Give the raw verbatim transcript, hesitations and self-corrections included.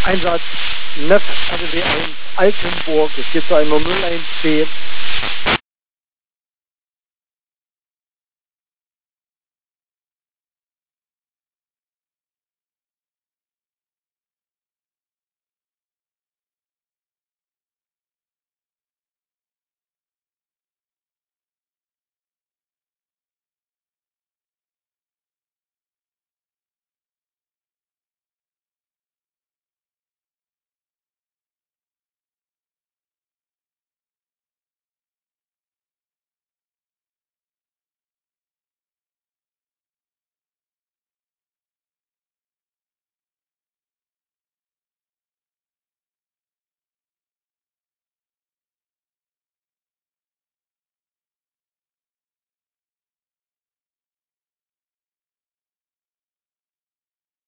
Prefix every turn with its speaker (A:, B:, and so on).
A: Einsatz neuf R W eins Altenburg, es geht zu einer null eins B.